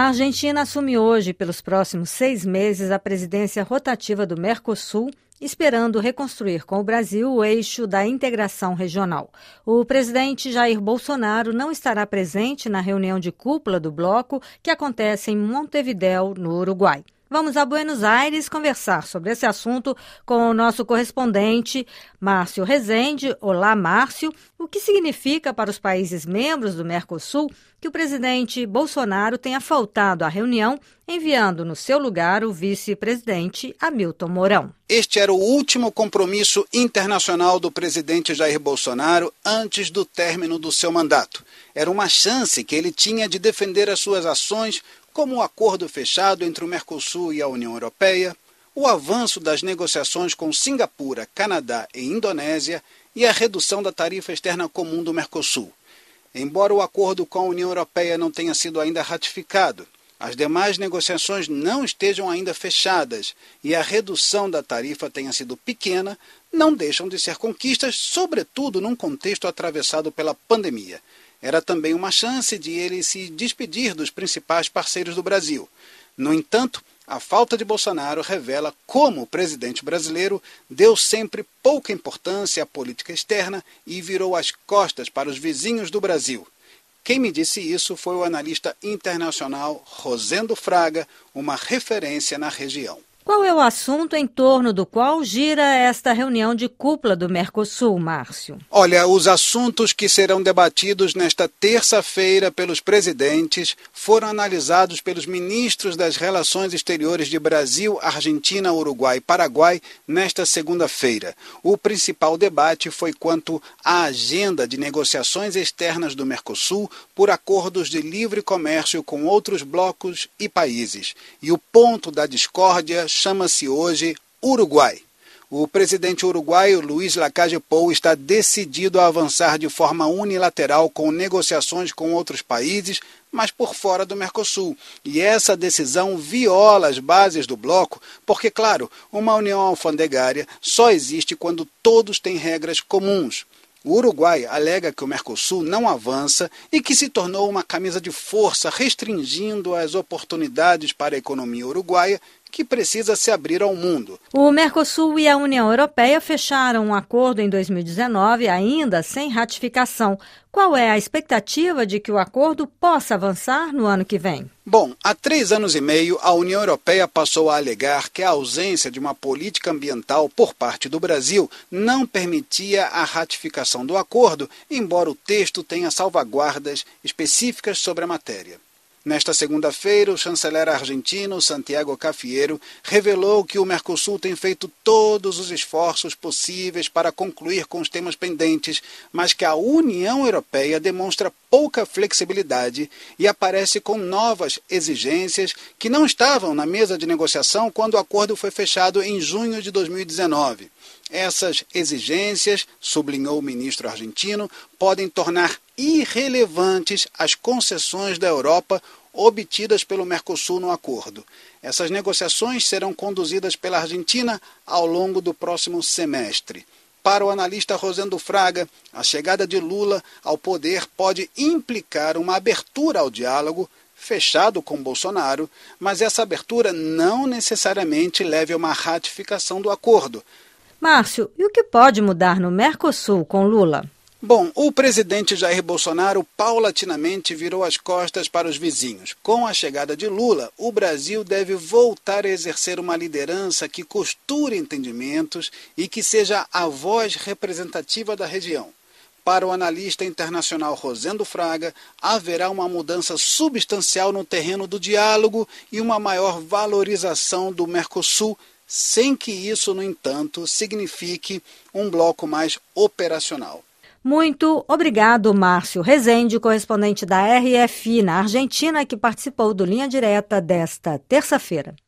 A Argentina assume hoje, pelos próximos 6 meses, a presidência rotativa do Mercosul, esperando reconstruir com o Brasil o eixo da integração regional. O presidente Jair Bolsonaro não estará presente na reunião de cúpula do bloco que acontece em Montevidéu, no Uruguai. Vamos a Buenos Aires conversar sobre esse assunto com o nosso correspondente, Márcio Rezende. Olá, Márcio. O que significa para os países membros do Mercosul que o presidente Bolsonaro tenha faltado à reunião, enviando no seu lugar o vice-presidente Hamilton Mourão? Este era o último compromisso internacional do presidente Jair Bolsonaro antes do término do seu mandato. Era uma chance que ele tinha de defender as suas ações, como o acordo fechado entre o Mercosul e a União Europeia, o avanço das negociações com Singapura, Canadá e Indonésia e a redução da tarifa externa comum do Mercosul. Embora o acordo com a União Europeia não tenha sido ainda ratificado, as demais negociações não estejam ainda fechadas e a redução da tarifa tenha sido pequena, não deixam de ser conquistas, sobretudo num contexto atravessado pela pandemia. Era também uma chance de ele se despedir dos principais parceiros do Brasil. No entanto, a falta de Bolsonaro revela como o presidente brasileiro deu sempre pouca importância à política externa e virou as costas para os vizinhos do Brasil. Quem me disse isso foi o analista internacional Rosendo Fraga, uma referência na região. Qual é o assunto em torno do qual gira esta reunião de cúpula do Mercosul, Márcio? Olha, os assuntos que serão debatidos nesta terça-feira pelos presidentes foram analisados pelos ministros das Relações Exteriores de Brasil, Argentina, Uruguai e Paraguai nesta segunda-feira. O principal debate foi quanto à agenda de negociações externas do Mercosul por acordos de livre comércio com outros blocos e países. E o ponto da discórdia chama-se hoje Uruguai. O presidente uruguaio Luiz Lacalle Pou está decidido a avançar de forma unilateral com negociações com outros países, mas por fora do Mercosul. E essa decisão viola as bases do bloco, porque, claro, uma união alfandegária só existe quando todos têm regras comuns. O Uruguai alega que o Mercosul não avança e que se tornou uma camisa de força, restringindo as oportunidades para a economia uruguaia, que precisa se abrir ao mundo. O Mercosul e a União Europeia fecharam um acordo em 2019, ainda sem ratificação. Qual é a expectativa de que o acordo possa avançar no ano que vem? Bom, há 3 anos e meio, a União Europeia passou a alegar que a ausência de uma política ambiental por parte do Brasil não permitia a ratificação do acordo, embora o texto tenha salvaguardas específicas sobre a matéria. Nesta segunda-feira, o chanceler argentino Santiago Cafiero revelou que o Mercosul tem feito todos os esforços possíveis para concluir com os temas pendentes, mas que a União Europeia demonstra pouca flexibilidade e aparece com novas exigências que não estavam na mesa de negociação quando o acordo foi fechado em junho de 2019. Essas exigências, sublinhou o ministro argentino, podem tornar irrelevantes as concessões da Europa obtidas pelo Mercosul no acordo. Essas negociações serão conduzidas pela Argentina ao longo do próximo semestre. Para o analista Rosendo Fraga, a chegada de Lula ao poder pode implicar uma abertura ao diálogo, fechado com Bolsonaro, mas essa abertura não necessariamente leve a uma ratificação do acordo. Márcio, e o que pode mudar no Mercosul com Lula? Bom, o presidente Jair Bolsonaro paulatinamente virou as costas para os vizinhos. Com a chegada de Lula, o Brasil deve voltar a exercer uma liderança que costure entendimentos e que seja a voz representativa da região. Para o analista internacional Rosendo Fraga, haverá uma mudança substancial no terreno do diálogo e uma maior valorização do Mercosul, sem que isso, no entanto, signifique um bloco mais operacional. Muito obrigado, Márcio Rezende, correspondente da RFI na Argentina, que participou do Linha Direta desta terça-feira.